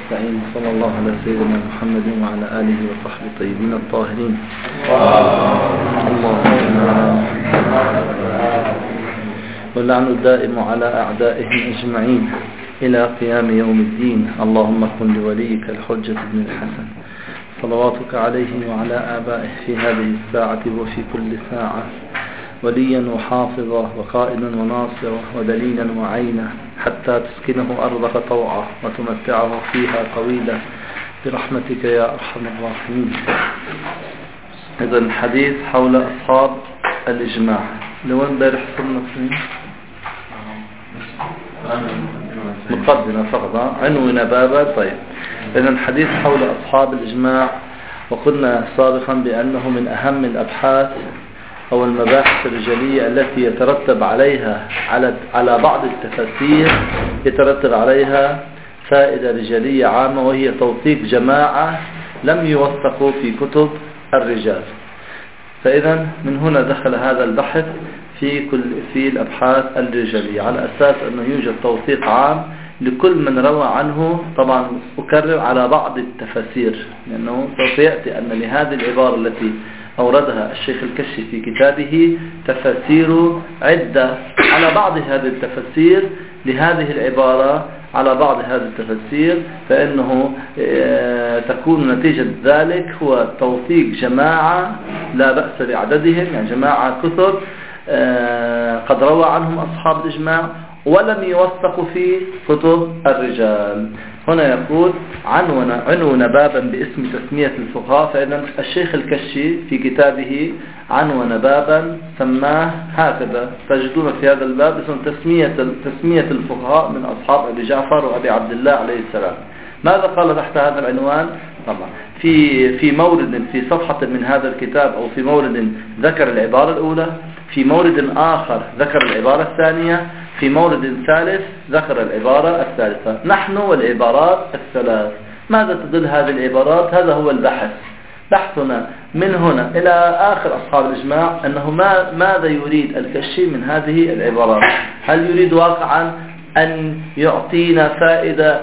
ونستعين. صلى الله على سيدنا محمد وعلى آله وصحبه الطيبين الطاهرين. واللعن الدائم على أعدائهم أجمعين إلى قيام يوم الدين. اللهم كن لوليك الحجة بن الحسن صلواتك عليه وعلى آبائه في هذه الساعة وفي كل ساعة وليا وحافظا وقائدا وناصرا ودليلا وعينا حتى تسكنه أرضك طوعا وتمتعه فيها طويلا برحمتك يا أرحم الراحمين. إذا الحديث حول أصحاب الإجماع. لوين بارح صرنا فيه؟ مقدمة فقط، عنونا بابا. طيب، إذا الحديث حول أصحاب الإجماع، وقلنا سابقا بأنه من أهم الأبحاث أو المباحث الرجالية التي يترتب عليها على بعض التفاسير يترتب عليها فائدة رجالية عامة، وهي توثيق جماعة لم يوثقوا في كتب الرجال. فإذا من هنا دخل هذا البحث في الأبحاث الرجالية، على أساس أنه يوجد توثيق عام لكل من روى عنه. طبعا أكرر على بعض التفاسير، لأنه سوف يأتي أن لهذه العبارة التي أوردها الشيخ الكشي في كتابه تفاسير عدة. على بعض هذه التفاسير لهذه العبارة، على بعض هذه التفاسير، فإنه تكون نتيجة ذلك هو توثيق جماعة لا بأس بعددهم، يعني جماعة كثر قد روى عنهم أصحاب الإجماع ولم يوثقوا في كتب الرجال. هنا يقول عنون بابا باسم تسمية الفقهاء. فإذا الشيخ الكشي في كتابه عنون بابا سماه هكذا، تجدون في هذا الباب اسم تسمية الفقهاء من أصحاب أبي جعفر وأبي عبد الله عليه السلام. ماذا قال تحت هذا العنوان؟ طبعا في مورد في صفحة من هذا الكتاب، أو في مورد ذكر العبارة الأولى، في مورد آخر ذكر العبارة الثانية، في مورد ثالث ذكر العبارة الثالثة. نحن والعبارات الثلاث. ماذا تدل هذه العبارات؟ هذا هو البحث. بحثنا من هنا إلى آخر أصحاب الإجماع أنه ماذا يريد الكشي من هذه العبارات. هل يريد واقعا أن يعطينا فائدة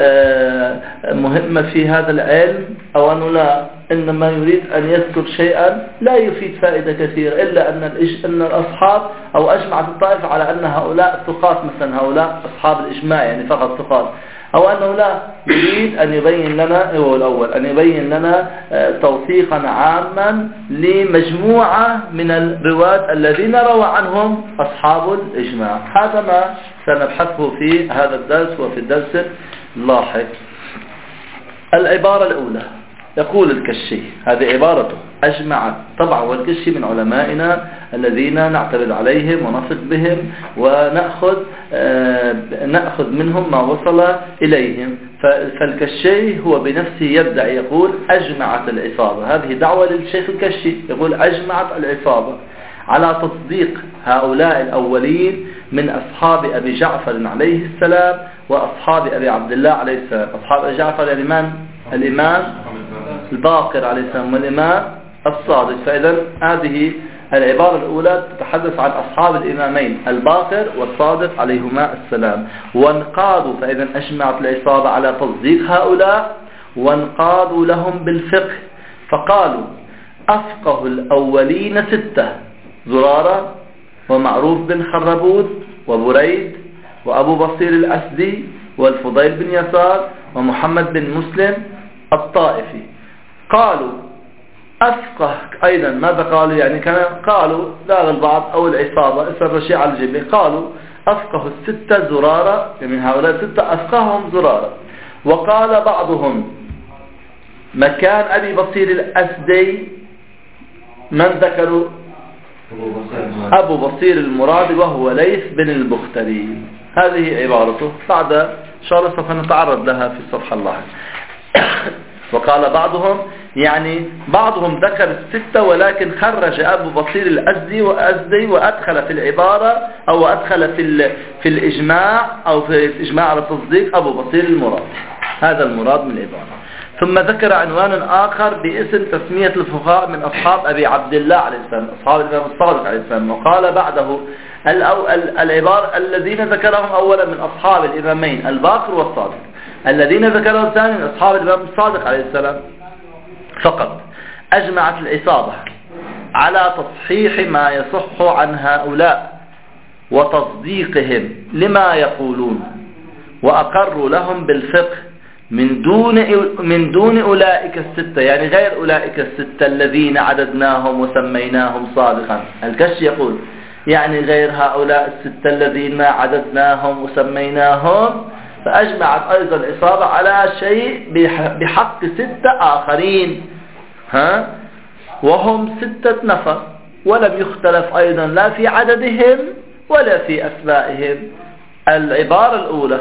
مهمة في هذا العلم، أو أنه لا، إنما يريد أن يذكر شيئا لا يفيد فائدة كثيرة، إلا أن الأصحاب أو أجمعت الطائفة على أن هؤلاء ثقات، مثلا هؤلاء أصحاب الإجماع يعني فقط ثقات، أو أنه لا، يريد أن يبين لنا هو الأول أن يبين لنا توثيقا عاما لمجموعة من الرواة الذين روى عنهم أصحاب الإجماع. هذا ما سنبحثه في هذا الدرس وفي الدرس اللاحق. العبارة الأولى يقول الكشي، هذه عبارته أجمعت. طبعا والكشي من علمائنا الذين نعتمد عليهم ونثق بهم ونأخذ منهم ما وصل إليهم. فالكشي هو بنفسه يبدأ يقول أجمعت العصابة. هذه دعوة للشيخ الكشي، يقول أجمعت العصابة على تصديق هؤلاء الأولين من أصحاب أبي جعفر عليه السلام وأصحاب أبي عبد الله عليه السلام. أصحاب أبي جعفر يعني من؟ الإمام الباقر عليه السلام والإمام الصادق. فإذا هذه العبارة الأولى تتحدث عن أصحاب الإمامين الباقر والصادق عليهما السلام. وانقادوا، فإذا أجمعت العصابة على تصديق هؤلاء، وانقادوا لهم بالفقه. فقالوا أفقه الأولين 6: زرارة ومعروف بن خربود وبريد وأبو بصير الأسدي والفضيل بن يسار ومحمد بن مسلم الطائفي. قالوا أفقه أيضا. ماذا قالوا؟ يعني قالوا لا البعض أو العصابة اسم الشيعة الجبلي، قالوا أفقه 6 زرارة، من هؤلاء 6 أفقههم زرارة. وقال بعضهم مكان أبي بصير الأسدي من ذكروا؟ أبو بصير المرادي وهو ليث بن البختري. هذه عبارته، بعد إن شاء الله سوف نتعرض لها في الصفحة اللاحقة. وقال بعضهم، يعني بعضهم ذكر 6 ولكن خرج أبو بصير الأزدي وأدخل في العبارة أو أدخل في الإجماع أو في الإجماع على التصديق أبو بصير المراد. هذا المراد من العبارة. ثم ذكر عنوانا آخر باسم تسمية الفقهاء من أصحاب أبي عبد الله عليه السلام، أصحاب الإمام الصادق عليه السلام. وقال بعده العبارة الذين ذكرهم أولا من أصحاب الإمامين الباقر والصادق. الذين ذكره الثاني من أصحاب الإمام الصادق عليه السلام فقط. أجمعت العصابة على تصحيح ما يصح عن هؤلاء وتصديقهم لما يقولون، وأقروا لهم بالفقه من دون أولئك الستة، يعني غير أولئك الستة الذين عددناهم وسميناهم صادقا. الكشي يقول يعني غير هؤلاء الستة الذين ما عددناهم وسميناهم. فأجمعت أيضا العصابة على شيء بحق ستة آخرين، وهم 6 نفر، ولم يختلف أيضا لا في عددهم ولا في أسمائهم. العبارة الأولى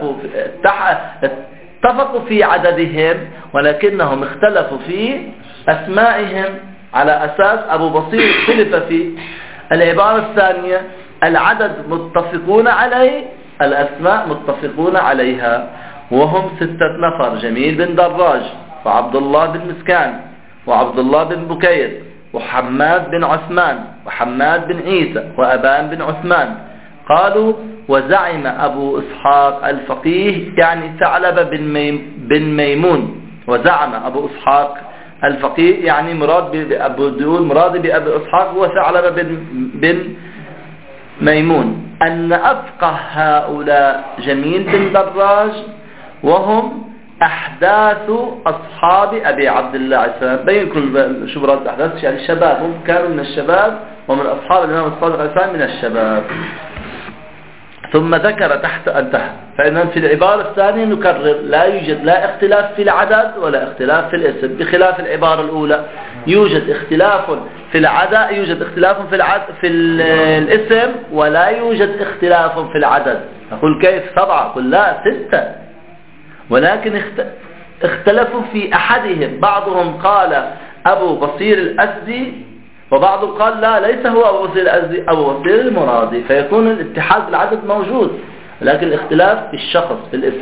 اتفقوا في عددهم ولكنهم اختلفوا في أسمائهم، على أساس أبو بصير اختلف فيه. العبارة الثانية العدد متفقون عليه، الأسماء متفقون عليها، وهم 6 نفر: جميل بن دراج، وعبد الله بن مسكان، وعبد الله بن بكير، وحماد بن عثمان، وحماد بن عيسى، وأبان بن عثمان. قالوا: وزعم أبو إسحاق الفقيه يعني ثعلبة بن ميمون. وزعم أبو إسحاق الفقيه يعني مراد بأبي إسحاق هو ثعلبة بن ميمون أن أفقه هؤلاء جميل بن دراج، وهم أحداث أصحاب أبي عبد الله عليه السلام. بين كل شبرات أحداث يعني الشباب، هم كانوا من الشباب، ومن أصحاب الإمام الصادق عليه السلام من الشباب. ثم ذكر تحت انتهى. فإذا في العبارة الثانية نكرر لا يوجد لا اختلاف في العدد ولا اختلاف في الاسم، بخلاف العبارة الأولى يوجد اختلاف في العدد، يوجد اختلاف في الاسم، ولا يوجد اختلاف في العدد. أقول كيف 7؟ أقول لا 6، ولكن اختلفوا في أحدهم. بعضهم قال أبو بصير الأزدي، وبعضهم قال لا ليس هو أبو بصير الأزدي، أبو بصير المرادي. فيكون الاتحاد في العدد موجود، لكن الاختلاف في الشخص في الاسم.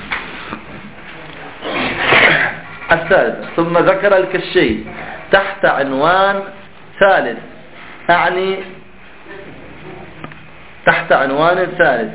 الثالث: ثم ذكر الكشي تحت عنوان ثالث، أعني تحت عنوان ثالث،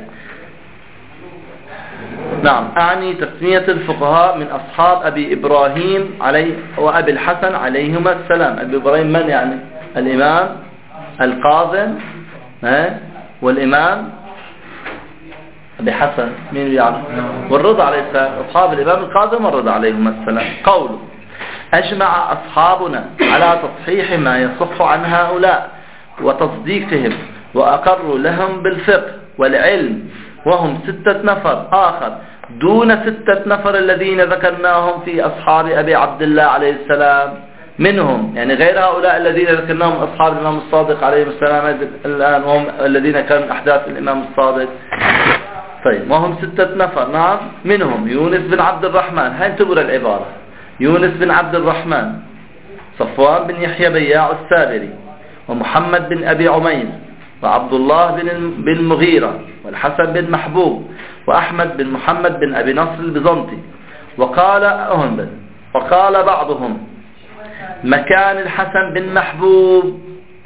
نعم، أعني تسمية الفقهاء من أصحاب أبي إبراهيم وأبي الحسن عليهما السلام. أبي إبراهيم من يعني؟ الإمام القاظم والإمام أبي حسن مين يعني؟ والرضا عليه السلام، أصحاب الإمام القاظم والرضا عليهما السلام. قوله: أجمع أصحابنا على تصحيح ما يصح عن هؤلاء وتصديقهم، وأقروا لهم بالفقه والعلم، وهم 6 نفر آخر دون 6 نفر الذين ذكرناهم في أصحاب أبي عبد الله عليه السلام منهم، يعني غير هؤلاء الذين ذكرناهم أصحاب الإمام الصادق عليه السلام الآن، وهم الذين كانوا أحداث الإمام الصادق. طيب، وهم 6 نفر، نعم، منهم يونس بن عبد الرحمن، هاي انتبهوا العبارة: يونس بن عبد الرحمن، صفوان بن يحيى بياع السابري، ومحمد بن أبي عمير، وعبد الله بن المغيرة، والحسن بن محبوب، وأحمد بن محمد بن أبي نصر البيزنطي. وقال بعضهم مكان الحسن بن محبوب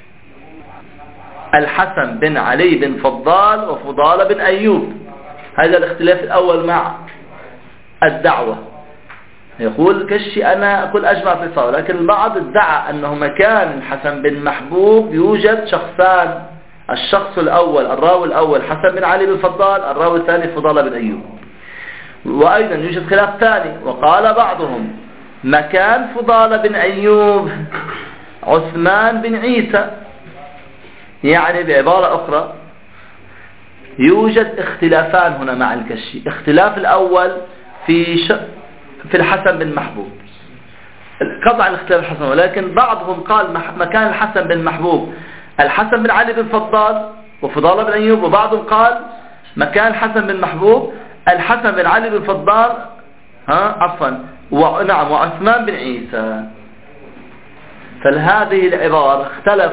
الحسن بن علي بن فضال وفضال بن أيوب. هذا الاختلاف الأول مع الدعوة. يقول كشي أنا أقول أجمع في صور، لكن البعض ادعى أنه مكان الحسن بن محبوب يوجد شخصان: الشخص الأول الراوي الأول حسن بن علي بن فضال، الراوي الثاني فضال بن أيوب. وأيضا يوجد خلاف ثاني، وقال بعضهم مكان فضال بن أيوب عثمان بن عيسى. يعني بعبارة أخرى يوجد اختلافان هنا مع الكشي. اختلاف الأول في الحسن بن محبوب، قطع الاختلاف الحسن، ولكن بعضهم قال مكان الحسن بن محبوب الحسن بن علي بن فضال وفضال بن أيوب، وبعضهم قال مكان الحسن بن محبوب الحسن بن علي بن فضال نعم وعثمان بن عيسى. فهذه العبارة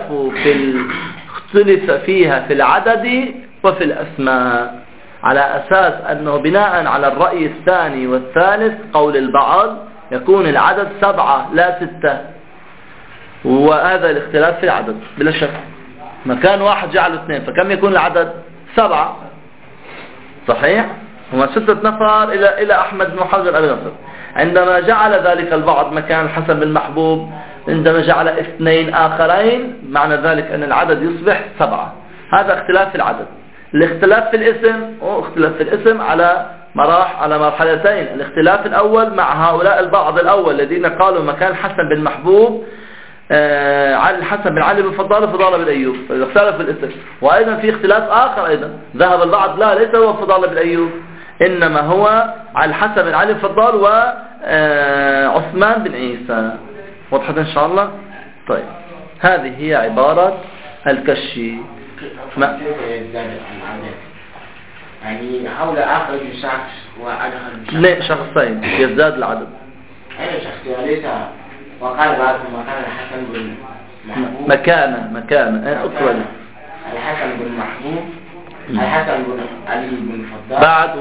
اختلف فيها في العدد وفي الأسماء، على أساس أنه بناء على الرأي الثاني والثالث قول البعض يكون العدد 7 لا 6، وهذا الاختلاف في العدد بلا شك. مكان واحد جعله 2، فكم يكون العدد؟ 7، صحيح؟ هما 6 نفر إلى أحمد بن حجر الغفر. عندما جعل ذلك البعض مكان الحسن بن محبوب، عندما جعل 2 آخرين، معنى ذلك أن العدد يصبح 7. هذا اختلاف في العدد. الاختلاف في الاسم هو اختلاف في الاسم على مرحلتين. الاختلاف الأول مع هؤلاء البعض الأول الذين قالوا مكان حسن بن محبوب علي الحسن بن علي بن فضالة بن أيوب، اختلف في الاسم. وأيضا في اختلاف آخر أيضا، ذهب البعض لا ليس هو فضالة بن أيوب، إنما هو علي الحسن بن علي بن فضال وعثمان بن عيسى. وضحت إن شاء الله؟ طيب هذه هي عبارة الكشي. يعني حول آخر شخص وأدخل لا شخصين يزداد العدد. أي شخص ليس، وقال بعضهم مكان الحسن بن محبوب مكانه أكرر الحسن بن محبوب، الحسن بن علي بن فضال بعد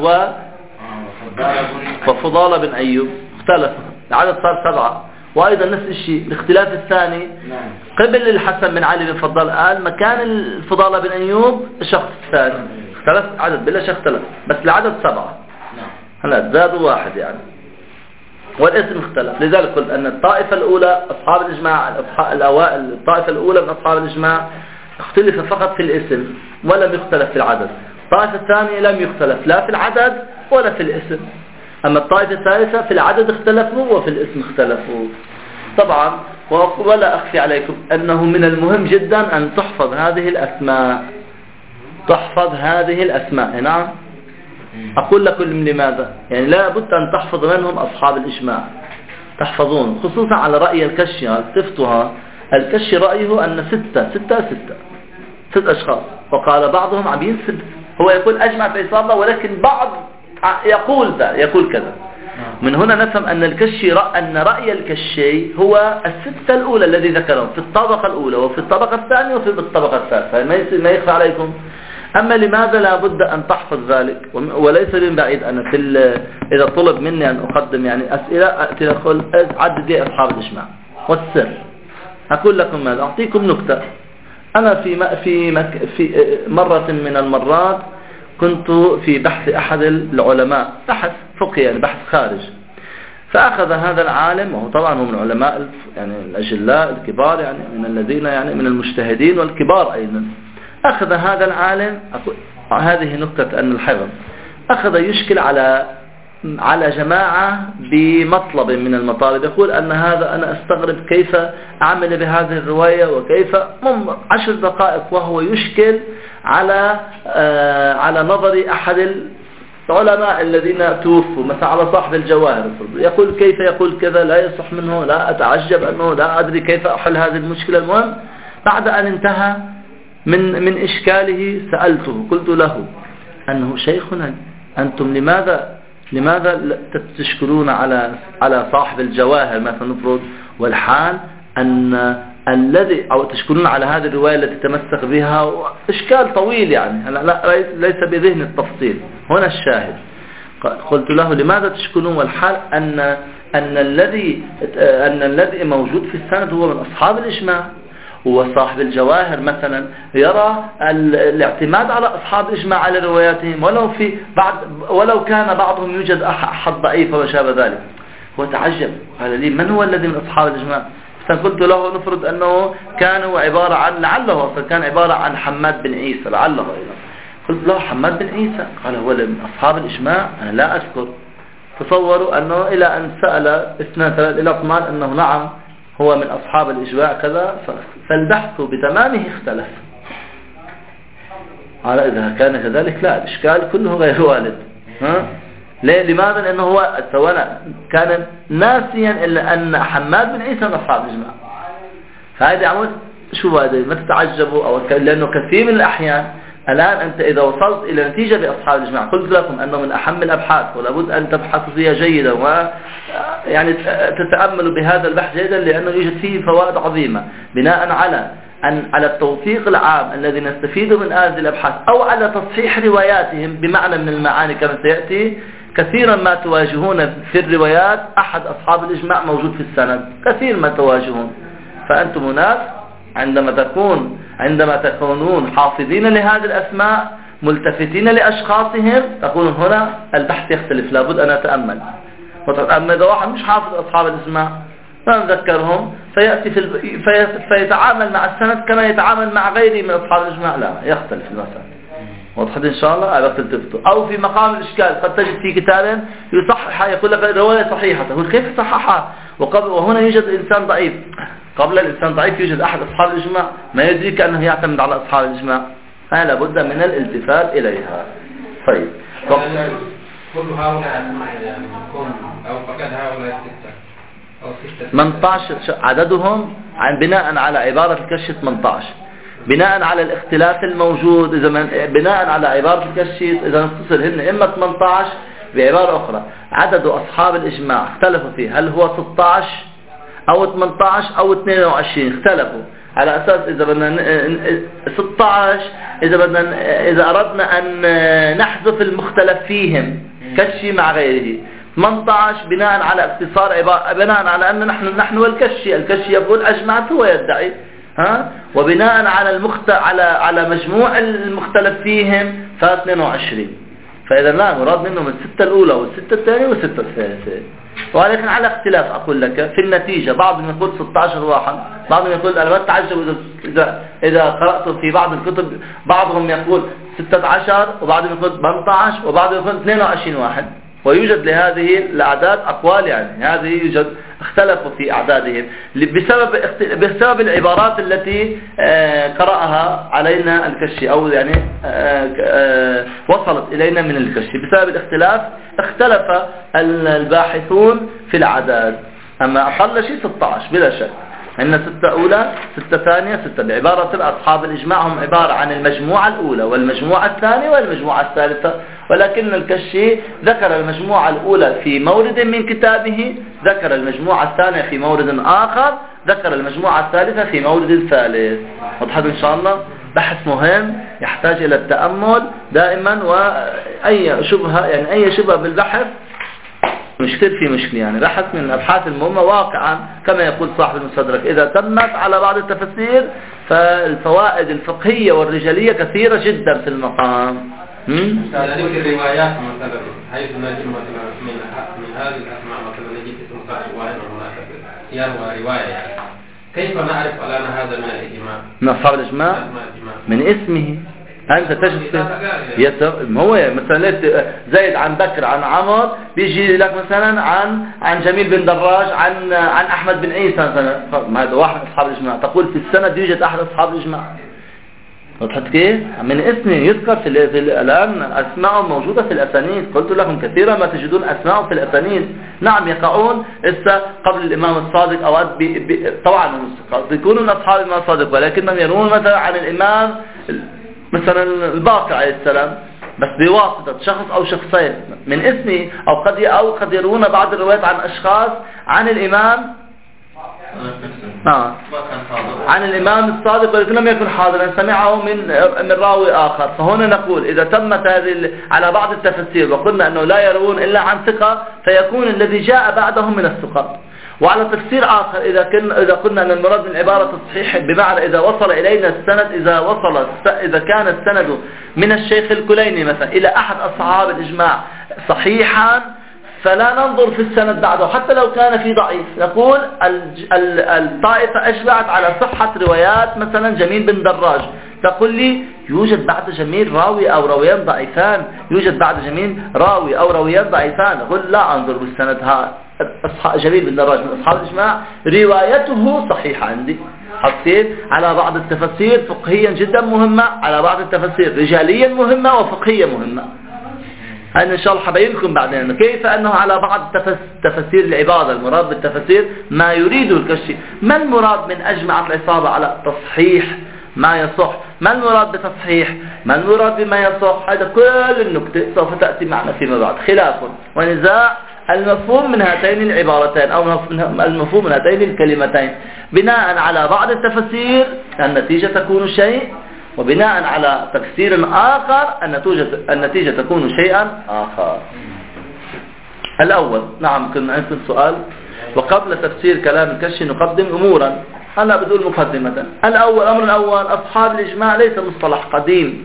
وفضالة بن أيوب. اختلف العدد صار 7. وأيضا نفس الشيء الاختلاف الثاني قبل الحسن بن علي بن فضال قال مكان الفضالة بن أيوب شخص ثاني، اختلف عدد بلا شك اختلف، بس العدد 7. هلا زادوا 1 يعني، والاسم اختلف. لذلك قلت أن الطائفة الأولى أصحاب الإجماع الأوائل، الطائفة الأولى من أصحاب الإجماع اختلف فقط في الاسم ولم يختلف في العدد. الطائفة الثانية لم يختلف لا في العدد ولا في الاسم. أما الطائفة الثالثة في العدد اختلفوا وفي الاسم اختلفوا. طبعا ولا أخفي عليكم أنه من المهم جدا أن تحفظ هذه الأسماء، تحفظ هذه الأسماء. نعم أقول لكم لماذا، يعني لا بد أن تحفظ منهم أصحاب الإجماع، تحفظون خصوصا على رأي الكشي. استفتها الكشي رأيه أن 6 أشخاص، وقال بعضهم عبين 6. هو يقول أجمع في إصابة، ولكن بعض يقول كذا. من هنا نفهم أن أن رأي الكشي هو 6 الأولى الذي ذكرهم في الطبقة الأولى وفي الطبقة الثانية وفي الطبقة الثالثة، ما يخفى عليكم. أما لماذا لا بد أن تحفظ ذلك؟ وليس من بعيد أنا إذا طلب مني أن أقدم يعني أسئلة أتي أقول عدد لي أصحاب الإجماع والسر. أقول لكم ماذا، أعطيكم نكتة. أنا في مرة من المرات كنت في بحث أحد العلماء، بحث فقهي يعني بحث خارج. فأخذ هذا العالم، وهو طبعا هو من علماء يعني الأجلاء الكبار، يعني من الذين يعني من المجتهدين والكبار أيضا. أخذ هذا العالم، هذه نكتة أن الحفظ، أخذ يشكل على جماعة بمطلب من المطالب. يقول أن هذا أنا أستغرب كيف أعمل بهذه الرواية، وكيف 10 دقائق وهو يشكل على نظر أحد العلماء الذين توفوا، مثلا على صاحب الجواهر. يقول كيف يقول كذا، لا يصح منه، لا أتعجب أنه لا أدري كيف أحل هذه المشكلة. المهم بعد أن انتهى من إشكاله سألته، قلت له أنه شيخنا أنتم لماذا تشكلون على صاحب الجواهر مثلا نفرض، والحال أن الذي أو تشكلون على هذه الرواية التي تمسك بها، إشكال طويل يعني ليس بذهن التفصيل. هنا الشاهد، قلت له لماذا تشكلون والحال أن الذي موجود في السند هو من أصحاب الإجماع، وصاحب الجواهر مثلا يرى الاعتماد على أصحاب الإجماع على رواياتهم، ولو كان بعضهم يوجد أحد ضعيف وشابه ذلك. هو تعجب، قال لي من هو الذي من أصحاب الإجماع؟ فقلت له نفرض أنه كانوا عبارة عن، لعله كان عبارة عن حماد بن عيسى، لعله أيضا. قلت له حماد بن عيسى؟ قال هو من أصحاب الإجماع؟ أنا لا أذكر. تصوروا أنه إلى أن سأل 2-3 إلى اطمئن أنه نعم هو من أصحاب الإجماع كذا، فالبحث بتمامه اختلف. على إذا كان كذلك لا، الإشكال كله غير والد. لماذا؟ لأنه هو سواء كان ناسيا إلا أن حماد بن عيسى من أصحاب الإجماع. فهذا عمود شو هذا، ما تتعجبوا، لأنه كثير من الأحيان الآن أنت إذا وصلت إلى نتيجة بأصحاب الإجماع، قلت لكم أنه من أهم الأبحاث ولابد أن تبحثوا فيها جيدا، ويعني تتأملوا بهذا البحث جيدا، لأنه يوجد فيه فوائد عظيمة بناء على التوثيق العام الذي نستفيد من هذه الأبحاث، أو على تصحيح رواياتهم بمعنى من المعاني كما سيأتي. كثيرا ما تواجهون في الروايات أحد أصحاب الإجماع موجود في السند، كثير ما تواجهون. فأنتم هناك عندما تكونون حافظين لهذه الأسماء ملتفتين لأشخاصهم، تقول هنا البحث يختلف، لابد أن أتأمل. أما إذا واحد مش حافظ أصحاب الإجماع ما نذكرهم فيأتي فيتعامل مع السند كما يتعامل مع غيره من أصحاب الإجماع، لا يختلف المسألة. وضحت إن شاء الله على تلتفتوا. أو في مقام الإشكال قد تجد في كتاب يصحح يقول لك رواية صحيحة، تقول كيف صححها وهنا يوجد إنسان ضعيف. قبل الإنسان ضعيف يوجد أحد أصحاب الإجماع، ما يدريك أنه يعتمد على أصحاب الإجماع، فلا بد من الالتفات إليها. طيب كل هؤلاء يعني أو فقد هؤلاء 18 عددهم بناء على عبارة الكشف 18 بناء على الاختلاف الموجود. إذا بناء على عبارة الكشف إذا نختصر هن إما 18 بعبارة أخرى عدد أصحاب الإجماع اختلفوا فيه، هل هو 16 أو 18 أو 22، اختلفوا على أساس إذا بدنا 16 إذا أردنا أن نحذف المختلف فيهم كشي مع غيره، 18 بناء على اختصار بناء على أن نحن والكشي يقول أجمعت هو يدعي وبناء على مجموع المختلف فيهم ف22. فإذا لا مراد منهم الستة الأولى والستة الثانية والستة الثالثة، ولكن على اختلاف. أقول لك في النتيجة بعضهم يقول 16 واحد، بعضهم يقول أنا ما تعجب إذا قرأت في بعض الكتب بعضهم يقول 16 وبعضهم يقول 18 وبعضهم يقول 22 واحد. ويوجد لهذه الأعداد أقوال، يعني هذه يوجد اختلفوا في أعدادهم بسبب العبارات التي قرأها علينا الكشي أو يعني وصلت إلينا من الكشي. بسبب الاختلاف اختلف الباحثون في الأعداد، أما أقل شيء 16 بلا شك. إن 6 أولى 6 ثانية 6 بعبارة أصحاب الإجماع هم عبارة عن المجموعة الأولى والمجموعة الثانية والمجموعة الثالثة، ولكن الكشي ذكر المجموعة الأولى في مورد من كتابه، ذكر المجموعة الثانية في مورد آخر، ذكر المجموعة الثالثة في مورد ثالث. وضحت إن شاء الله؟ بحث مهم يحتاج إلى التأمل دائما، وأي شبهة يعني أي شبهة بالبحث مشكل في مشكل، يعني بحث من الأبحاث المهمة واقعا كما يقول صاحب المستدرك. إذا تمت على بعض التفسير فالفوائد الفقهية والرجالية كثيرة جدا في المقام. يعني في الروايات مثلا حيث نجد مثلا من هذه الأسماء مثلا نجد اسم صاحب واحد يروى رواية، يعني كيف نعرف أن هذا من الإجماع؟ من أصحاب الإجماع من اسمه. أنت تجد هو مثلا زيد عن بكر عن عمر، بيجي لك مثلا عن جميل بن دراج عن أحمد بن عيسى مثلا، هذا واحد أصحاب الإجماع. تقول في السند يوجد أحد أصحاب الإجماع. وضحت كيف؟ من اسمه يذكر في الآن أسماء موجودة في الأسانيد. قلت لكم كثيرا ما تجدون أسماء في الأسانيد. نعم يقعون قبل الإمام الصادق أوقات طبعا يكونون أصحاب الإمام الصادق، ولكنهم يرون مثلا عن الإمام مثلا الباقر عليه السلام بس بواسطة شخص أو شخصين من اسمه، أو قد يرون بعض الروايات عن أشخاص عن الإمام عن الإمام الصادق ولكن لم يكن حاضرا، سمعه من راوي آخر. فهنا نقول إذا تمت هذه على بعض التفسير وقلنا أنه لا يروون إلا عن ثقة، فيكون الذي جاء بعدهم من الثقة. وعلى تفسير آخر إذا قلنا أن المراد من عبارة الصحيح بمعنى إذا وصل إلينا السند، إذا كان السند من الشيخ الكليني مثلا إلى أحد أصحاب الإجماع صحيحا، فلا ننظر في السند بعده حتى لو كان في ضعيف. نقول الطائفة أجمعت على صحة روايات مثلا جميل بن دراج، تقول لي يوجد بعد جميل راوي أو راويان ضعيفان، يوجد بعد جميل راوي أو راويان ضعيفان. أقول لا أنظر بالسند، جميل بن دراج من أصحاب الإجماع روايته صحيحة عندي. حطيت على بعض التفسير فقهيا جدا مهمة، على بعض التفسير رجاليا مهمة وفقهيا مهمة. أنا إن شاء الله حبينكم بعدين كيف أنه على بعض تفسير العبادة المراد بالتفسير ما يريده الكشي. ما المراد من أجمعت العصابة على تصحيح ما يصح؟ ما المراد بتصحيح؟ ما المراد بما يصح؟ هذا كل النكتة سوف تأتي معنا فيما بعد. خلاف ونزاع المفهوم من هاتين العبارتين أو المفهوم من هاتين الكلمتين. بناء على بعض التفسير النتيجة تكون شيء، وبناء على تفسير آخر النتيجة تكون شيئا آخر. الأول نعم كنا عندنا سؤال. وقبل تفسير كلام الكشي نقدم أمورا، هلا بدون مقدمة. الأمر الأول أصحاب الإجماع ليس مصطلح قديم،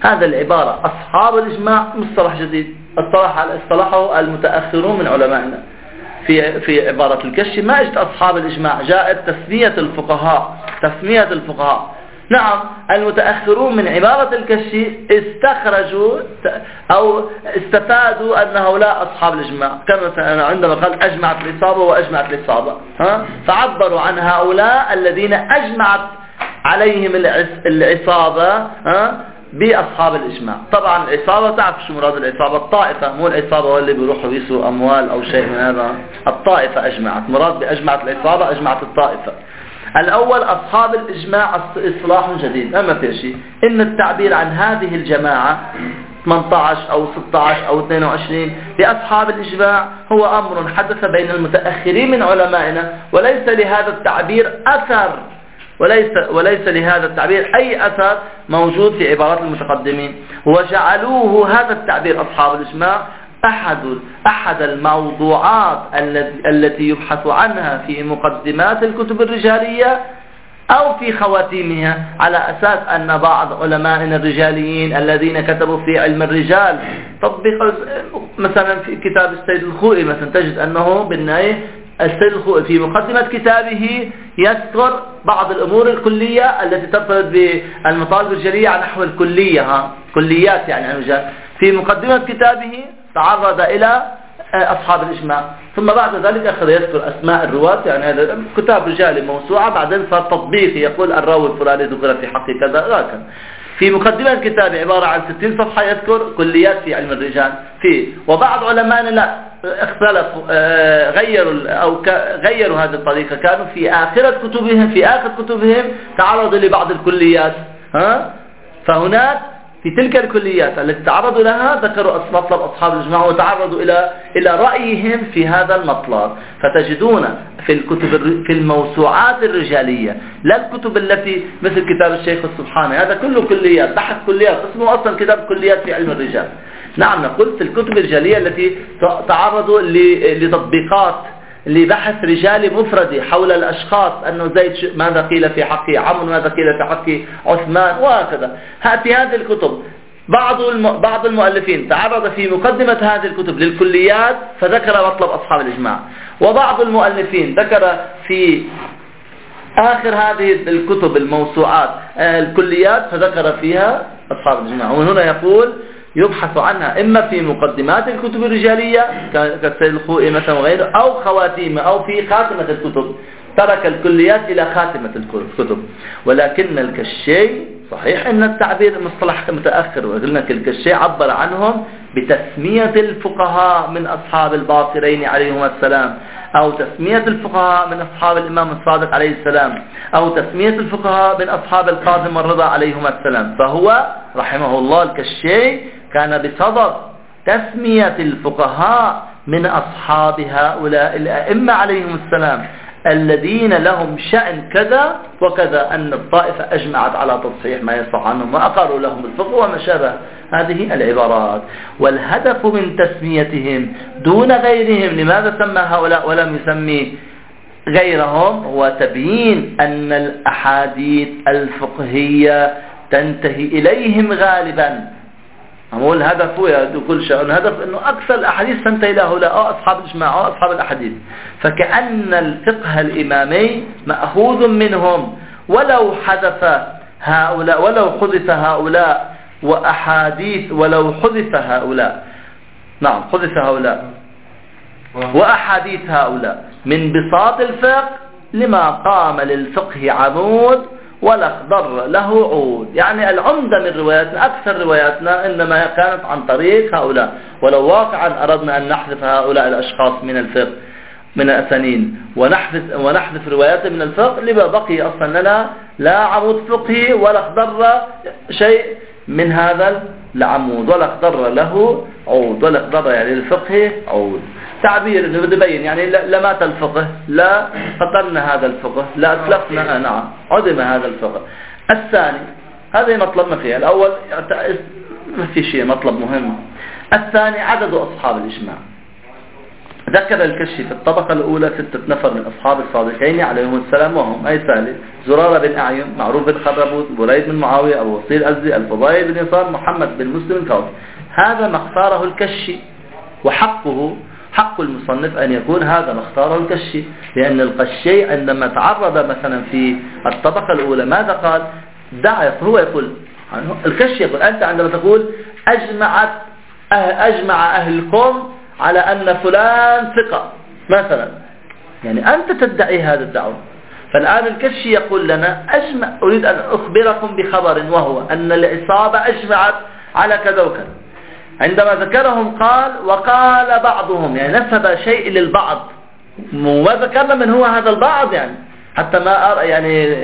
هذا العبارة أصحاب الإجماع مصطلح جديد، اصطلحه المتأخرون من علمائنا. في عبارة الكشي ما اجت أصحاب الإجماع، جاءت تسمية الفقهاء. نعم، المتأخرون من عبارة الكشي استخرجوا أو استفادوا أن هؤلاء أصحاب الإجماع، كما عندما قال أجمعت الإصابة وأجمعت الإصابة، فعبروا عن هؤلاء الذين أجمعت عليهم العصابة بأصحاب الإجماع. طبعا العصابة تعرف شو مراد العصابة؟ الطائفة، مو العصابة واللي بيروحوا يسوا أموال أو شيء من هذا. الطائفة أجمعت، مراد بأجمعت العصابة أجمعت الطائفة. الأول أصحاب الإجماع إصلاح جديد، أما في شيء إن التعبير عن هذه الجماعة 18 أو 16 أو 22 لأصحاب الإجماع هو أمر حدث بين المتأخرين من علمائنا، وليس لهذا التعبير أثر، وليس لهذا التعبير أي أثر موجود في عبارات المتقدمين، وجعلوه هذا التعبير أصحاب الإجماع أحد الموضوعات التي يبحث عنها في مقدمات الكتب الرجالية أو في خواتيمها، على أساس أن بعض علمائنا الرجاليين الذين كتبوا في علم الرجال تطبيق، مثلا في كتاب السيد الخوئي مثلا تجد أنه بالنهاية السيد الخوئي في مقدمة كتابه يذكر بعض الأمور الكلية التي تنفرد بالمطالب الرجالية على نحو الكلية، كليات يعني عن الرجال. في مقدمة كتابه تعرض إلى أصحاب الإجماع، ثم بعد ذلك أخذ يذكر أسماء الرواة، يعني هذا كتاب رجالي موسوعة، بعدين صار تطبيقي يقول الراوي الفلاني ذكر في حق كذا هكذا. في مقدمة الكتاب عبارة عن 60 صفحة يذكر كليات في علم الرجال وبعض علمائنا لا اختلفوا، غيروا هذه الطريقة، كانوا في آخر كتبهم تعرضوا لبعض الكليات، فهناك في تلك الكليات التي تعرضوا لها ذكروا مطلب أصحاب الإجماع وتعرضوا إلى رأيهم في هذا المطلب. فتجدون في الموسوعات الرجالية، لا الكتب التي مثل كتاب الشيخ السبحاني، هذا كله كليات، بحث كليات، اسمه أصلا كتاب كليات في علم الرجال. نعم، نقول في الكتب الرجالية التي تعرضوا لتطبيقات لبحث رجالي مفردي حول الأشخاص، أنه زيد ماذا قيل في حقه، عمرو ماذا قيل في حقه، عثمان، وهكذا. في هذه الكتب بعض المؤلفين تعرض في مقدمة هذه الكتب للكليات فذكر مطلب أصحاب الإجماع، وبعض المؤلفين ذكر في آخر هذه الكتب الموسوعات الكليات فذكر فيها أصحاب الإجماع. ومن هنا يقول يبحث عنها إما في مقدمات الكتب الرجالية كالسيد الخوئي مثلا وغيره، أو خواتيمة، أو في خاتمة الكتب، ترك الكليات إلى خاتمة الكتب. ولكن الكشي صحيح أن التعبير مصطلح متأخر، وقلنا الكشي عبر عنهم بتسمية الفقهاء من أصحاب الباقرين عليهم السلام، أو تسمية الفقهاء من أصحاب الإمام الصادق عليه السلام، أو تسمية الفقهاء من أصحاب القاسم والرضا عليهم السلام. فهو رحمه الله الكشي كان بصدد تسمية الفقهاء من أصحاب هؤلاء الأئمة عليهم السلام الذين لهم شأن كذا وكذا، أن الطائفة أجمعت على تصحيح ما يصح عنهم وأقروا لهم الفقه وما شابه هذه العبارات. والهدف من تسميتهم دون غيرهم، لماذا سمى هؤلاء ولم يسمي غيرهم، هو تبيين أن الأحاديث الفقهية تنتهي إليهم غالبا. هو الهدف هو كل شيء، الهدف أنه أكثر الأحاديث تنتهي إلى هؤلاء أو أصحاب الإجماع أو أصحاب الأحاديث، فكأن الفقه الإمامي مأخوذ منهم، ولو حذف هؤلاء، ولو حذف هؤلاء وأحاديث، ولو حذف هؤلاء، نعم حذف هؤلاء وأحاديث هؤلاء من بساط الفقه لما قام للفقه عمود والأخضر له عود. يعني العمدة من رواياتنا، أكثر رواياتنا إنما كانت عن طريق هؤلاء، ولو واقعا أردنا أن نحذف هؤلاء الأشخاص من الفقه من الأسانين ونحذف روايات من الفقه، لما بقي أصلا لنا لا عمود فقهي ولا أخضر شيء من هذا العمود، ولا أخضر له عود، ولا أخضر يعني الفقه عود. تعبير انه بده يبين يعني لا مات الفقه، لا قتلنا هذا الفقه، لا أتلفنا، نعم عدم هذا الفقه. الثاني هذا مطلب ما فيه، الأول ما في شيء مطلب مهم. الثاني عدد أصحاب الإجماع. ذكر الكشي في الطبقة الأولى 6 نفر من أصحاب الصادقين عليهم السلام، وهم أي ثالث: زرارة بن أعين، معروف بن خربوت، بريد بن معاوية، أبو وصيل الأزدي، الفضيل بن يسار، محمد بن مسلم الكوفي. هذا ما اختاره الكشي، وحقه حق المصنف أن يكون هذا ما اختاره الكشي، لأن القشي عندما تعرض مثلا في الطبقة الأولى ماذا قال؟ هو يقول الكشي يقول أنت عندما تقول أجمع أهل القوم على أن فلان ثقة مثلا، يعني أنت تدعي هذا الدعوة. فالآن الكشي يقول لنا أريد أن أخبركم بخبر، وهو أن الإصابة أجمعت على كذا وكذا. عندما ذكرهم قال وقال بعضهم، يعني نسب شيء للبعض، وما ذكرنا من هو هذا البعض، يعني حتى ما أرى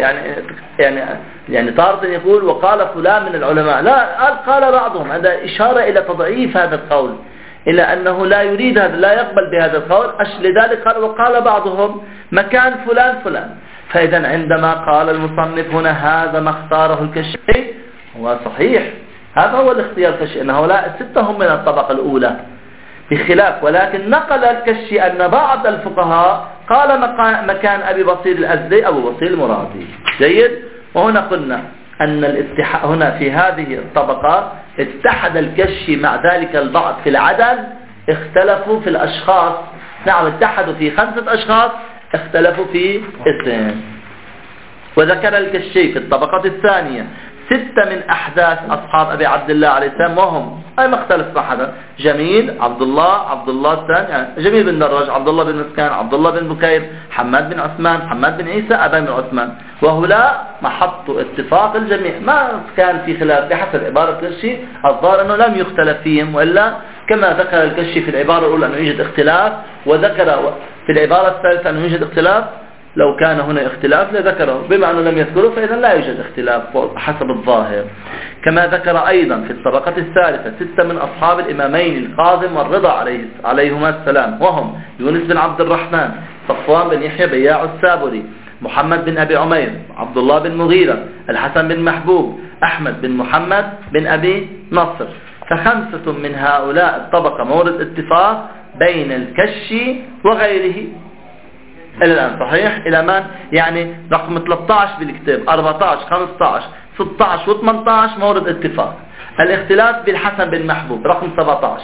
يعني طارة يقول وقال فلان من العلماء، لا قال بعضهم. هذا إشارة إلى تضعيف هذا القول، إلى أنه لا يريد هذا، لا يقبل بهذا القول، لذلك قال وقال بعضهم مكان فلان. فإذا عندما قال المصنف هنا هذا ما اختاره الكشي هو صحيح، هذا هو الاختيار الكشي، أن هؤلاء 6 هم من الطبقة الأولى بخلاف، ولكن نقل الكشي أن بعض الفقهاء قال مكان أبي بصير الأزدي أبو بصير المرادي. جيد. وهنا قلنا أن هنا في هذه الطبقة اتحد الكشي مع ذلك البعض في العدد، اختلفوا في الأشخاص. نعم، اتحدوا في 5 أشخاص، اختلفوا في 2. وذكر الكشي في الطبقة الثانية 6 من أحداث أصحاب أبي عبد الله عليه السلام، وهم أي ما اختلف صحدا: جميل، عبد الله الثاني، يعني جميل بن دراج، عبد الله بن مسكان، عبد الله بن بكير، حماد بن عثمان، حماد بن عيسى، أبان بن عثمان. وهؤلاء محط اتفاق الجميع، ما كان في خلاف بحسب عبارة الكشي. الظاهر أنه لم يختلف فيهم، وإلا كما ذكر الكشي في العبارة الأولى أنه يوجد اختلاف، وذكر في العبارة الثالثة أنه يوجد اختلاف. لو كان هنا اختلاف لذكره، بما أنه لم يذكره فإذا لا يوجد اختلاف حسب الظاهر. كما ذكر أيضا في الطبقة الثالثة 6 من أصحاب الإمامين القاظم والرضا عليهما السلام، وهم يونس بن عبد الرحمن، صفوان بن يحيى بياع السابري، محمد بن أبي عمير، عبد الله بن مغيرة، الحسن بن محبوب، أحمد بن محمد بن أبي نصر. ف5 من هؤلاء الطبقة مورد اتفاق بين الكشي وغيره إلى الآن. صحيح؟ إلى من؟ يعني رقم 13 بالكتاب، 14 15 16 و18 مورد اتفاق. الاختلاف بالحسن بن محبوب رقم 17،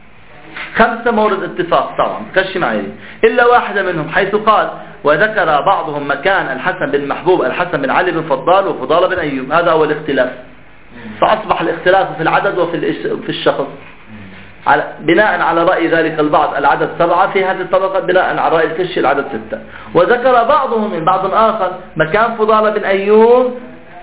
5 مورد اتفاق طبعا كشي معي، إلا واحدة منهم حيث قال وذكر بعضهم مكان الحسن بن محبوب الحسن بن علي بن فضال وفضال بن أيوب. هذا هو الاختلاف. فأصبح الاختلاف في العدد وفي الشخص. بناء على رأي ذلك البعض العدد 7 في هذه الطبقة، بناء على رأي الكشي العدد 6. وذكر بعضهم من بعض آخر مكان فضال بن أيوب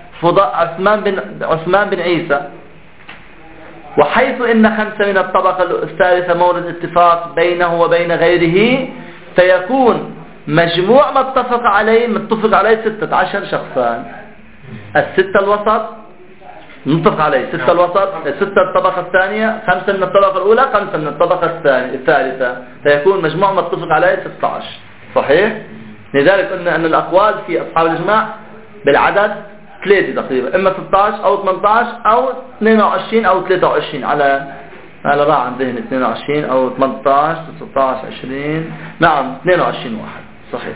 عثمان بن عيسى. وحيث إن 5 من الطبقة الثالثة مورد اتفاق بينه وبين غيره، فيكون مجموع ما اتفق عليه 16 شخصان. 6 الوسط نتفق عليه، 6 الوسط، 6 الطبقة الثانية، 5 من الطبقة الأولى، 5 من الطبقة الثالثة، فيكون مجموع ما اتفق عليه 16. صحيح؟ لذلك قلنا أن الأقوال في أصحاب الإجماع بالعدد 3 تقريبا، إما 16 أو 18 أو 22 أو 23 على راح عن ذهن 22 أو 18 19 20. نعم 22 واحد. صحيح.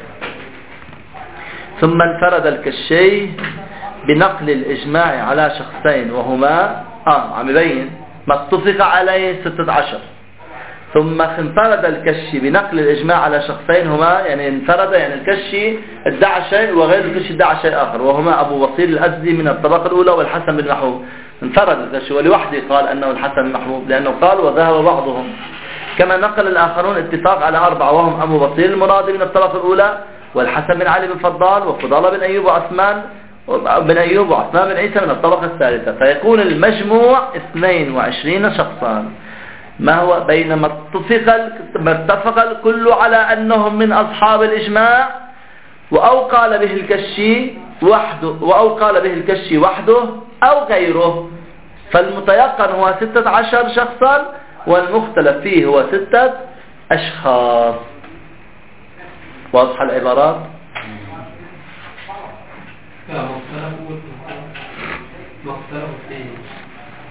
ثم انفرد الكشي بنقل الإجماع على شخصين، وهما عم يبين ما اتفق عليه 16. ثم انفرد الكشي بنقل الإجماع على شخصين هما، يعني انفرد يعني الكشي ادعى شيء وغير الكشي ادعى شيء آخر، وهما أبو بصير الأزدي من الطبقة الأولى والحسن بن محبوب. انفرد الكشي ولوحده قال أنه الحسن بن محبوب، لأنه قال وذهب بعضهم. كما نقل الآخرون اتفاق على 4، وهم أبو بصير المرادي من الطبقة الأولى، والحسن بن علي بن فضال، وفضال بن أيوب وعثمان بن عيسى من الطبقة الثالثة. فيكون المجموع 22 شخصا. ما هو بينما اتفق الكل على أنهم من أصحاب الإجماع، أو قال به الكشي وحده أو غيره. فالمتيقن هو 16 شخصا، والمختلف فيه هو 6 أشخاص. واضح العبارات؟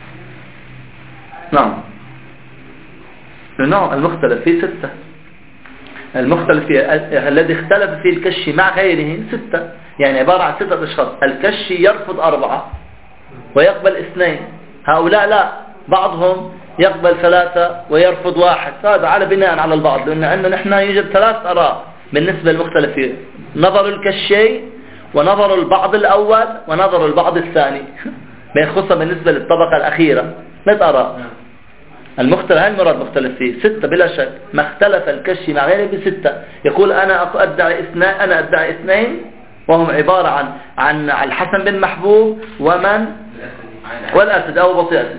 نعم المختلف فيه 6. المختلف فيه الذي اختلف فيه الكشي مع غيره 6، يعني عبارة عن 6 أشخاص. الكشي يرفض 4 ويقبل 2، هؤلاء لا، بعضهم يقبل 3 ويرفض 1. هذا على بناء على البعض، لأن نحن يوجد 3 آراء بالنسبة للمختلف فيه: نظر الكشي، ونظر البعض الأول، ونظر البعض الثاني. خصوصا بالنسبة للطبقة الأخيرة 3 آراء. المختلف، هاي المراد مختلف فيه 6 بلا شك. ما اختلف الكشي مع غيره ب6. يقول أنا أدعي 2، أنا أدعي 2، وهم عبارة عن الحسن بن محبوب ومن والأسد أو بطيء أسد،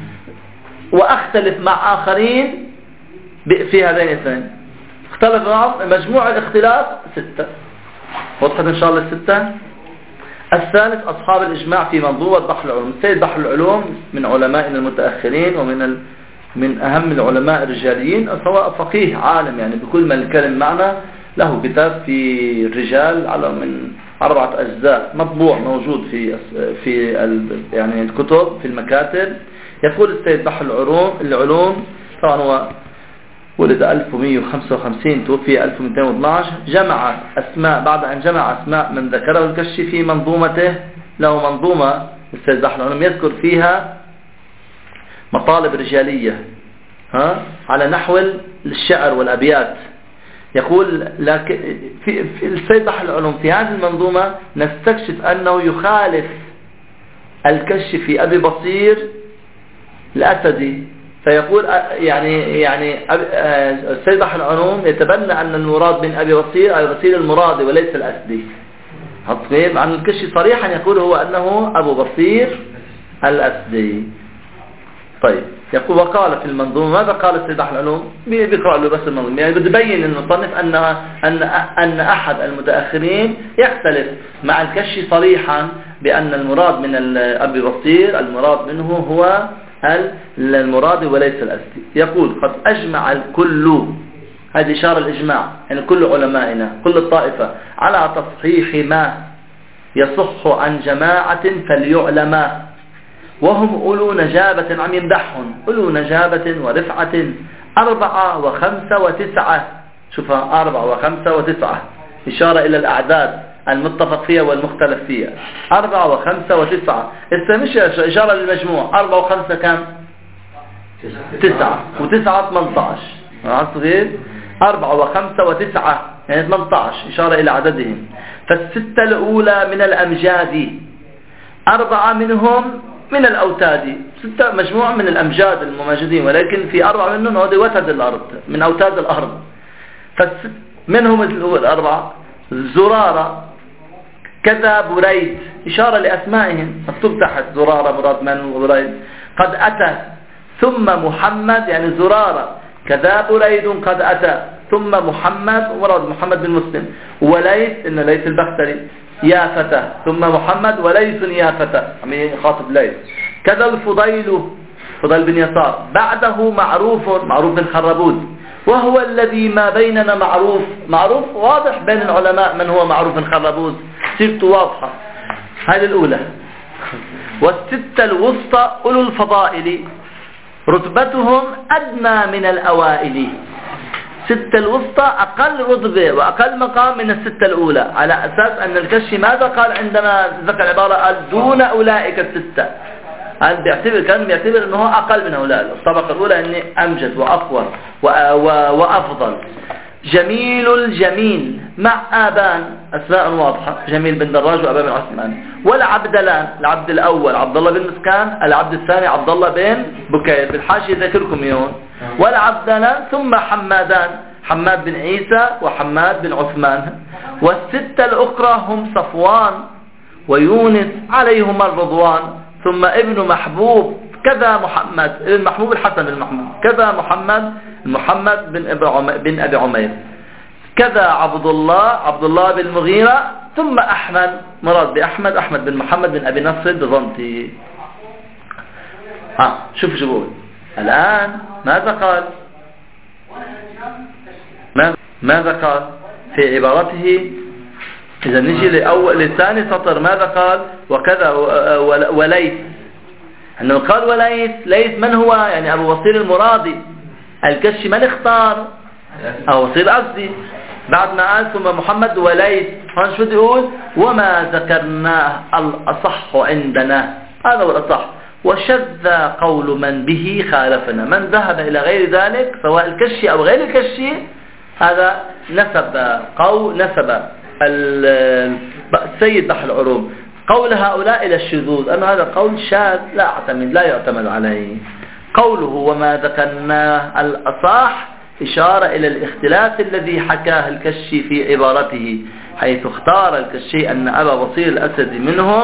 وأختلف مع آخرين في هذين 2. اختلف معهم، مجموع الاختلاف 6. وضحت إن شاء الله 6. الثالث أصحاب الإجماع في منظومة بحر العلوم. السيد بحر العلوم من علمائنا المتأخرين ومن أهم العلماء الرجاليين، سواء فقيه عالم يعني بكل ما الكلم معنا. له كتاب في الرجال على من 4 أجزاء مطبوع موجود في يعني الكتب في المكاتب. يقول السيد بحر العلوم طبعا هو ولد 1155 توفي 1212. جمع أسماء، بعد أن جمع أسماء من ذكره الكشي في منظومته، له منظومة السيد بحر العلوم يذكر فيها مطالب رجالية على نحو الشعر والأبيات. يقول في السيد بحر العلوم في هذه المنظومة نستكشف أنه يخالف الكشي في أبي بصير الأسدي. فيقول يعني السيد بحر العلوم يتبنى أن المراد من أبي بصير المرادي وليس الأسدي. عن الكشي صريحا يقول هو أنه أبو بصير الأسدي. طيب، يقول وقال في المنظومة، ماذا قال السيد بحر العلوم؟ بيقرأ له بس المنظومة، يعني بده يبين المصنف أن أحد المتأخرين يختلف مع الكشي صريحا بأن المراد من أبي بصير المراد منه هو المراد وليس الأسدي. يقول قد أجمع الكل، هذه إشارة الإجماع، يعني كل علمائنا كل الطائفة على تصحيح ما يصح عن جماعة فليعلما، وهم أولو نجابة، عم يمدحهم، أولو نجابة ورفعة 4 و5 و9. شوفها 4 و5 و9، إشارة إلى الأعداد المتفق فيها والمختلف فيها. 4 و5 و9 مش إشارة للمجموع. 4 و5 كم؟ 9 و9 18. صغير 4 و5 و9 يعني 18، إشارة إلى عددهم. فالستة الأولى من الأمجاد، 4 منهم من الأوتاد. 6 مجموع من الأمجاد المماجدين، ولكن في 4 منهم هذه وتد الأرض، من أوتاد الأرض. منهم الأربعة زرارة كذا بريد، إشارة لأسمائهم مكتوب تحت زرارة مراد من وبريد. قد أتى ثم محمد، يعني زرارة كذا بريد قد أتى ثم محمد ومراد محمد بن مسلم. وليث، إن ليث البختري يا فتى ثم محمد وليث يا فتى، عم خاطب ليث. كذا الفضيل فضيل بن يسار بعده معروف بن خربوز، وهو الذي ما بيننا معروف واضح بين العلماء من هو معروف بن خربوز، سيرته واضحة. هذه الأولى. والستة الوسطى أولو الفضائل، رتبتهم أدنى من الأوائل. 6 الوسطى أقل رتبة وأقل مقام من ال6 الأولى، على أساس أن الكشي ماذا قال عندما ذكر العبارة؟ قال دون أولئك ال6. كان بيعتبر أنه أقل من أولئك. الطبقة الأولى أني أمجد وأفضل وأفضل. جميل الجميل مع آبان، أسماء واضحة، جميل بن دراج وأبان بن عثمان. والعبدلان، العبد الأول عبد الله بن مسكان، العبد الثاني عبد الله بن بكير، بالحاشية ذكركم يون. والعبدلان ثم حمادان، حماد بن عيسى وحماد بن عثمان. والستة الأخرى هم صفوان ويونس عليهما الرضوان، ثم ابن محبوب كذا محمد ابن محبوب الحسن بن محمود، كذا محمد بن أبي عمير، كذا عبد الله بن المغيرة، ثم أحمد، مراد بأحمد أحمد بن محمد بن أبي نصر البيزنطي. شوف بقول الآن ماذا قال في عبارته؟ إذا نجي لثاني سطر ماذا قال؟ وكذا وليث، أنه قال وليث من هو؟ يعني أبو بصير المرادي. الكشي من اختار؟ أو يصير أسدي بعد ما قال ثم محمد وليس، هون شو بده يقول؟ وما ذكرناه الأصح عندنا، هذا هو الأصح. وشذ قول من به خالفنا، من ذهب إلى غير ذلك سواء الكشي أو غير الكشي، هذا نسب السيد بحر العلوم قول هؤلاء إلى الشذوذ، أن هذا قول شاذ لا يعتمد عليه. قوله وما ذكرناه الأصح إشارة إلى الاختلاف الذي حكاه الكشي في عبارته، حيث اختار الكشي أن أبا بصير الأسدي منهم،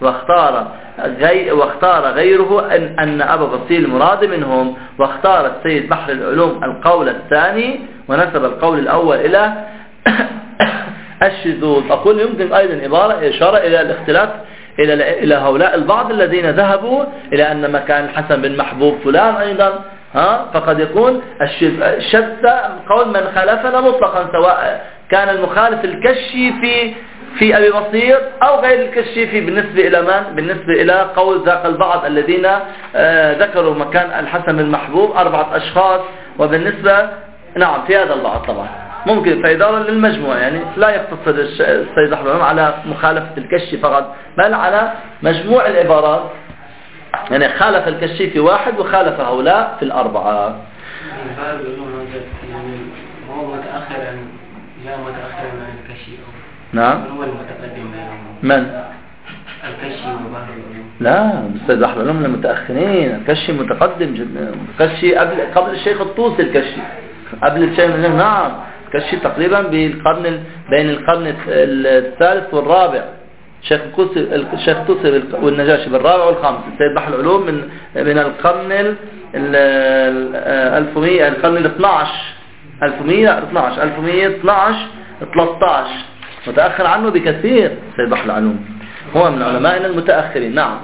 واختار غيره أن أبا بصير المراد منهم، واختار السيد بحر العلوم القول الثاني ونسب القول الأول إلى الشذوذ. أقول يمكن أيضا عبارة إشارة إلى الاختلاف إلى هؤلاء البعض الذين ذهبوا إلى أن مكان الحسن بن محبوب فلان أيضا، فقد يكون الشذ قول من خالفنا مطلقا، سواء كان المخالف الكشي في أبي بصير أو غير الكشي في بالنسبة إلى من؟ بالنسبة إلى قول ذاك البعض الذين ذكروا مكان الحسن بن محبوب 4 أشخاص، وبالنسبة نعم في هذا البعض طبعا ممكن فإدارة للمجموع، يعني لا يقتصر السيد أحمد على مخالفة الكشي فقط، بل على مجموع العبارات، يعني خالف الكشي في واحد وخالف هؤلاء في 4. نعم من؟ الكشي وبحر العلوم. لا السيد بحر العلوم من المتأخرين، الكشي متقدم جدا، الكشي قبل الشيخ الطوسي، الكشي قبل الشيخ. نعم الكشي تقريبا بين القرن الثالث والرابع، الشيخ الطوسي والنجاشي بالرابع والخامس، السيد بحر العلوم من القرن القرن ال 1112 13 متأخر عنه بكثير السيد بحر العلوم، هو من علمائنا المتأخرين. نعم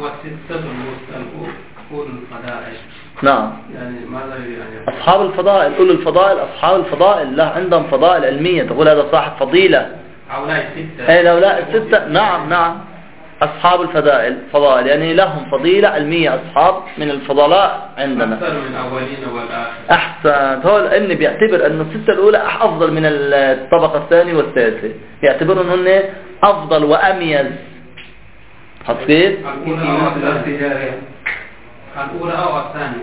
نعم أصحاب الفضائل، أولو الفضائل، أصحاب الفضائل، لا عندهم فضائل علمية، تقول هذا صاحب فضيلة، هؤلاء الستة. نعم أصحاب فضائل يعني لهم فضيلة علمية، أصحاب من الفضلاء عندنا أكثر من أولين والآخر. أحسن، هو إني بيعتبر أنه الستة الأولى أفضل من الطبقة الثانية والثالثة، يعتبرون هن أفضل وأميز. حسيت؟ الأولى أو الثانية؟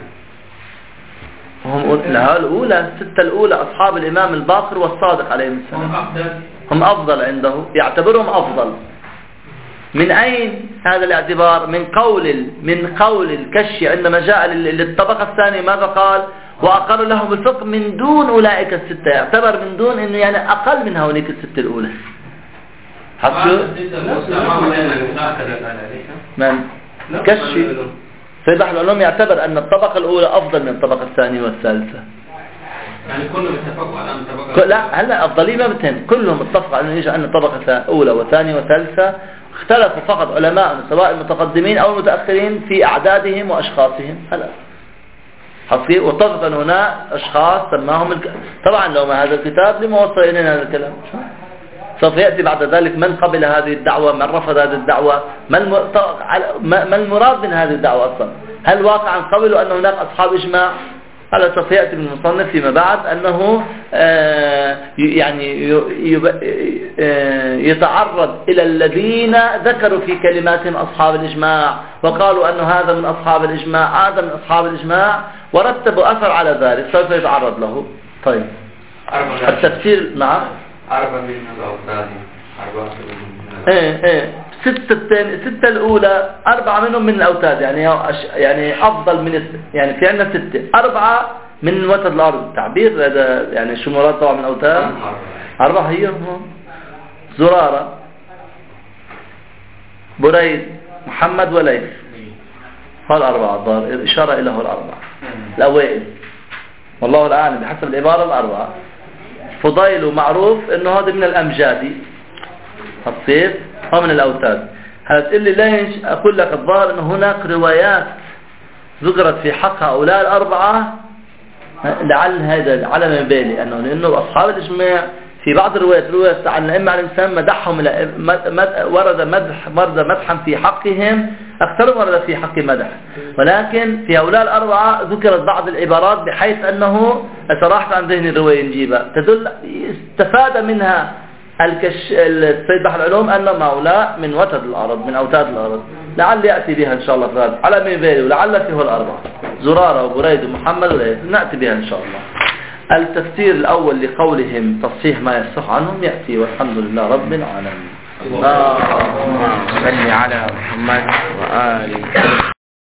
الأولى، الستة الأولى أصحاب الإمام الباقر والصادق عليهم السلام هم أفضل عنده، يعتبرهم أفضل. من أين هذا الاعتبار؟ من قول الكشي عندما جاء للطبقة الثانية ماذا قال؟ وأقر لهم الفقه من دون أولئك الستة، يعتبر من دون إنه يعني أقل من هؤلاء الستة الأولى. حسوا؟ من؟ كشي سيد بحر العلوم يعتبر أن الطبقة الأولى أفضل من الطبقة الثانية والثالثة. يعني كلهم اتفقوا على أن الطبقة لا هلا أفضلية ما بتهم، كلهم اتفقوا على أن يجي عندنا طبقة أولى وثانية وثالثة، اختلفوا فقط علماء سواء المتقدمين أو المتأخرين في أعدادهم وأشخاصهم. هلا حصير واتفق أن هنا أشخاص سماهم طبعا لو ما هذا الكتاب لما وصل إلينا هذا الكلام، سوف يأتي بعد ذلك من قبل هذه الدعوة، من رفض هذه الدعوة، ما المراد من هذه الدعوة أصلا؟ هل واقعا قبلوا أن هناك أصحاب إجماع؟ هذا سوف يأتي من المصنف فيما بعد أنه يعني يتعرض إلى الذين ذكروا في كلماتهم أصحاب الإجماع وقالوا أن هذا من أصحاب الإجماع، هذا من أصحاب الإجماع، ورتبوا أثر على ذلك سوف يتعرض له. طيب التفسير. نعم 4 من الأوتاد، 4 من ستة الأولى 4 منهم من الأوتاد، يعني أفضل من يعني في عندنا 6، 4 من وتد الأرض، تعبير هذا يعني شو مراد طبعا من الأوتاد؟ 4 هي زرارة، بريد، محمد، وليث، هال 4 ضار إشارة إلى هال 4 الأوائل، والله الأعلم بحسب العبارة 4. فضيل معروف إنه هذا من الأمجادي، الصيف هو من الأوتاد. هتقول لي ليش؟ أقول لك الظاهر أن هناك روايات ذكرت في حق هؤلاء 4 لعل هذا على ما بالي أنه لأنه أصحاب الإجماع في بعض الروايات عن الأئمة على الإنسان مدحهم، ورد مدحا في حقهم أكثر ورد في حق مدح، ولكن في هؤلاء الأربعة ذكرت بعض العبارات بحيث أنه أتراحت عن ذهن الرواية نجيبها تدل استفاد منها السيد بحر العلوم أن هؤلاء من وتد الأرض، من أوتاد الأرض. لعل يأتي بها إن شاء الله في هذا على من فيه، ولعل فيه الأربعة زرارة وبريد ومحمد وليث، نأتي بها إن شاء الله. التفسير الأول لقولهم تصحيح ما يصح عنهم يأتي، والحمد لله رب العالمين. اللهم صل على محمد وآله